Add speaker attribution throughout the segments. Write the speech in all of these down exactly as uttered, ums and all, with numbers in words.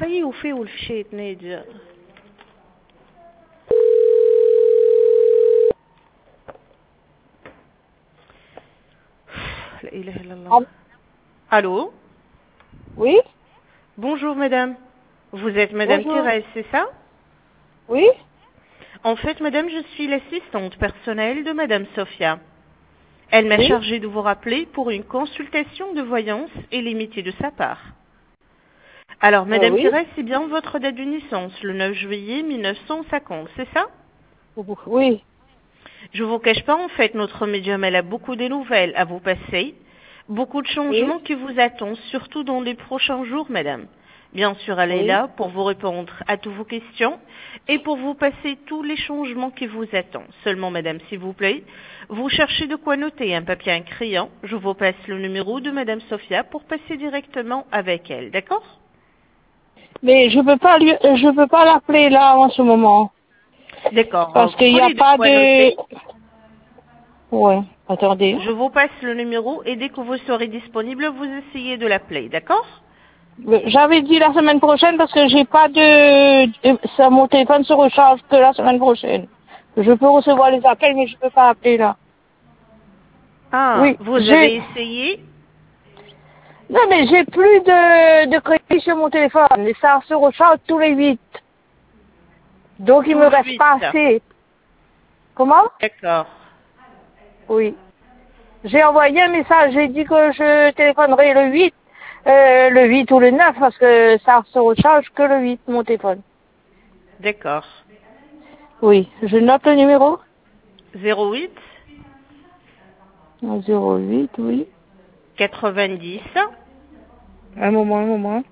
Speaker 1: صحيح وفيه والفشيت نيجي. La ilaha illallah. Allô?
Speaker 2: Oui?
Speaker 1: Bonjour madame. Vous êtes madame
Speaker 2: Bonjour.
Speaker 1: Thérèse, c'est ça?
Speaker 2: Oui?
Speaker 1: En fait madame, je suis l'assistante personnelle de madame Sophia. Elle m'a
Speaker 2: Oui?
Speaker 1: chargée de vous rappeler pour une consultation de voyance et limitée de sa part. Alors madame
Speaker 2: Euh, oui?
Speaker 1: Thérèse, c'est bien votre date de naissance, le neuf juillet mille neuf cent cinquante, c'est ça?
Speaker 2: Oui.
Speaker 1: Je vous cache pas, en fait, notre médium, elle a beaucoup de nouvelles à vous passer, beaucoup de changements
Speaker 2: Oui?
Speaker 1: qui vous attendent, surtout dans les prochains jours, madame. Bien sûr, elle est
Speaker 2: Oui?
Speaker 1: là pour vous répondre à toutes vos questions et pour vous passer tous les changements qui vous attendent. Seulement, madame, s'il vous plaît, vous cherchez de quoi noter, un papier, un crayon. Je vous passe le numéro de madame Sophia pour passer directement avec elle, d'accord?
Speaker 2: Mais je peux pas lui, euh, je peux pas l'appeler là en ce moment.
Speaker 1: D'accord.
Speaker 2: Parce qu'il n'y a
Speaker 1: Prenez de
Speaker 2: pas
Speaker 1: quoi noter.
Speaker 2: de... Ouais. Attendez.
Speaker 1: Je vous passe le numéro et dès que vous serez disponible, vous essayez de l'appeler, d'accord?
Speaker 2: J'avais dit la semaine prochaine parce que j'ai pas de... de- ça, mon téléphone se recharge que la semaine prochaine. Je peux recevoir les appels mais je peux pas appeler là.
Speaker 1: Ah,
Speaker 2: Oui.
Speaker 1: vous
Speaker 2: J'ai...
Speaker 1: avez essayé?
Speaker 2: Non mais j'ai plus de, de crédit sur mon téléphone et ça se recharge tous les huit. Donc il
Speaker 1: Tout
Speaker 2: me
Speaker 1: le
Speaker 2: reste
Speaker 1: huit.
Speaker 2: pas assez. Comment?
Speaker 1: D'accord.
Speaker 2: Oui. J'ai envoyé un message, j'ai dit que je téléphonerai le huit, euh, le huit ou le neuf parce que ça se recharge que le huit, mon téléphone.
Speaker 1: D'accord.
Speaker 2: Oui, je note le numéro.
Speaker 1: zéro huit
Speaker 2: zéro huit, oui.
Speaker 1: quatre-vingt-dix
Speaker 2: Un moment, un moment.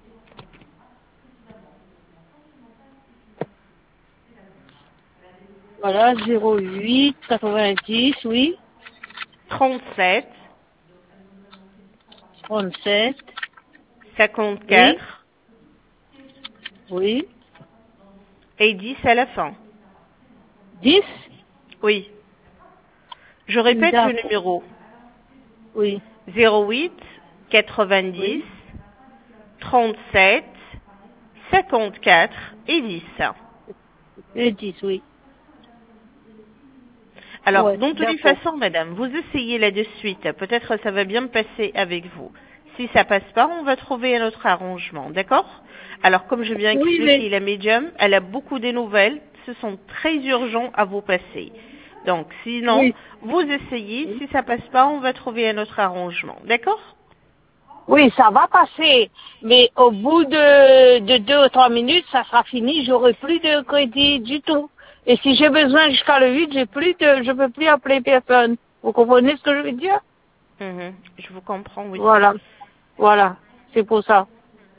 Speaker 2: Voilà, zéro huit, quatre-vingt-dix, oui.
Speaker 1: trente-sept
Speaker 2: trente-sept, oui,
Speaker 1: cinquante-quatre
Speaker 2: oui.
Speaker 1: et dix à la fin.
Speaker 2: dix.
Speaker 1: Oui. Je répète le
Speaker 2: D'accord.
Speaker 1: numéro.
Speaker 2: Oui,
Speaker 1: zéro huit quatre-vingt-dix
Speaker 2: oui.
Speaker 1: trente-sept cinquante-quatre et dix.
Speaker 2: Et dix, oui.
Speaker 1: Alors,
Speaker 2: Ouais,
Speaker 1: dans toutes les
Speaker 2: d'accord.
Speaker 1: façons, madame, vous essayez là de suite. Peut-être ça va bien passer avec vous. Si ça passe pas, on va trouver un autre arrangement, d'accord? Alors, comme je viens
Speaker 2: Oui, mais...
Speaker 1: expliquer, la médium, elle a beaucoup de nouvelles. Ce sont très urgents à vous passer. Donc, sinon,
Speaker 2: Oui.
Speaker 1: vous essayez. Si ça passe pas, on va trouver un autre arrangement, d'accord?
Speaker 2: Oui, ça va passer, mais au bout de, de deux ou trois minutes, ça sera fini, j'aurai plus de crédit du tout. Et si j'ai besoin jusqu'à le huit, j'ai plus de, je peux plus appeler personne. Vous comprenez ce que je veux dire?
Speaker 1: Mhm, je vous comprends, oui.
Speaker 2: Voilà, voilà, c'est pour ça.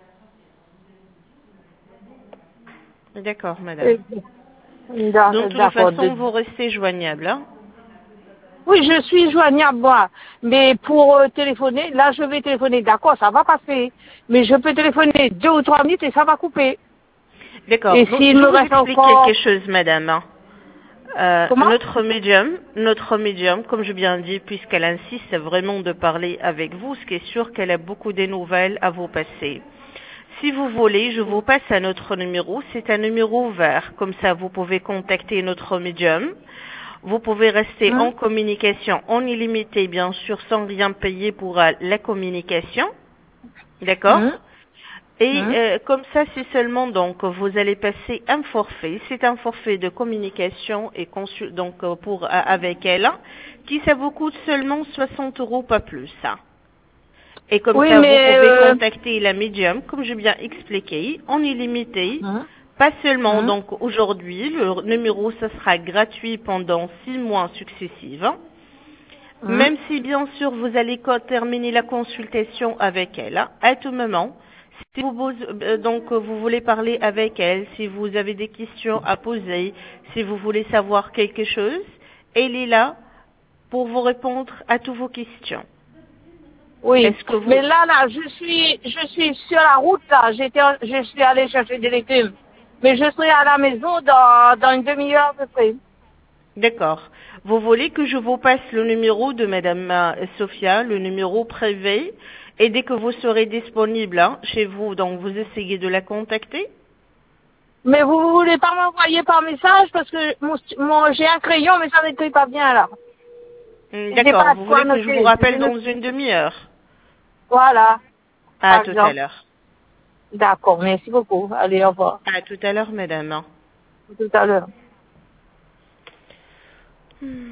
Speaker 1: D'accord, madame.
Speaker 2: Et- d'a-
Speaker 1: De toute
Speaker 2: D'accord. de-
Speaker 1: façon, vous restez joignable, hein?
Speaker 2: Oui, je suis joignable, moi, mais pour euh, téléphoner, là, je vais téléphoner, d'accord, ça va passer, mais je peux téléphoner deux ou trois minutes et ça va couper.
Speaker 1: D'accord.
Speaker 2: Et
Speaker 1: Donc,
Speaker 2: s'il
Speaker 1: je
Speaker 2: me
Speaker 1: vous
Speaker 2: reste
Speaker 1: explique quelque
Speaker 2: encore...
Speaker 1: chose, madame. Euh,
Speaker 2: Comment?
Speaker 1: notre médium, notre médium, comme je viens dit, puisqu'elle insiste vraiment de parler avec vous, ce qui est sûr qu'elle a beaucoup de nouvelles à vous passer. Si vous voulez, je vous passe à notre numéro. C'est un numéro ouvert. Comme ça, vous pouvez contacter notre médium. Vous pouvez rester
Speaker 2: Hein?
Speaker 1: en communication en illimité, bien sûr, sans rien payer pour euh, la communication. D'accord?
Speaker 2: Hein?
Speaker 1: Et
Speaker 2: Hein?
Speaker 1: euh, comme ça, c'est seulement donc vous allez passer un forfait. C'est un forfait de communication et consul donc euh, pour euh, avec elle, qui ça vous coûte seulement soixante euros, pas plus. Et comme
Speaker 2: Oui,
Speaker 1: ça, vous
Speaker 2: mais...
Speaker 1: pouvez
Speaker 2: Euh...
Speaker 1: contacter la médium, comme je viens expliqué, en illimité.
Speaker 2: Hein?
Speaker 1: Pas seulement
Speaker 2: Hein?
Speaker 1: donc aujourd'hui, le numéro ça sera gratuit pendant six mois successifs.
Speaker 2: Hein?
Speaker 1: Même si bien sûr vous allez co- terminer la consultation avec elle, hein, à tout moment, si vous pose- euh, donc euh, vous voulez parler avec elle, si vous avez des questions à poser, si vous voulez savoir quelque chose, elle est là pour vous répondre à toutes vos questions.
Speaker 2: Oui,
Speaker 1: Est-ce que
Speaker 2: mais
Speaker 1: vous...
Speaker 2: là, là, je suis, je suis sur la route, là. J'étais, en- je suis allée chercher des légumes. Mais je serai à la maison dans, dans une demi-heure à peu près.
Speaker 1: D'accord. Vous voulez que je vous passe le numéro de Madame euh, Sophia, le numéro privé, Et dès que vous serez disponible hein, chez vous, donc vous essayez de la contacter.
Speaker 2: Mais vous ne voulez pas m'envoyer par message parce que mon, mon- j'ai un crayon, mais ça n'écrit pas bien là.
Speaker 1: Hmm,
Speaker 2: J'ai
Speaker 1: D'accord.
Speaker 2: pas de
Speaker 1: Vous
Speaker 2: quoi
Speaker 1: voulez que je vous
Speaker 2: noter.
Speaker 1: rappelle
Speaker 2: Je ne-
Speaker 1: dans une demi-heure?
Speaker 2: Voilà,
Speaker 1: À
Speaker 2: par
Speaker 1: tout à
Speaker 2: exemple.
Speaker 1: l'heure.
Speaker 2: D'accord, merci beaucoup. Allez, au revoir.
Speaker 1: À tout à l'heure, madame.
Speaker 2: À tout à l'heure.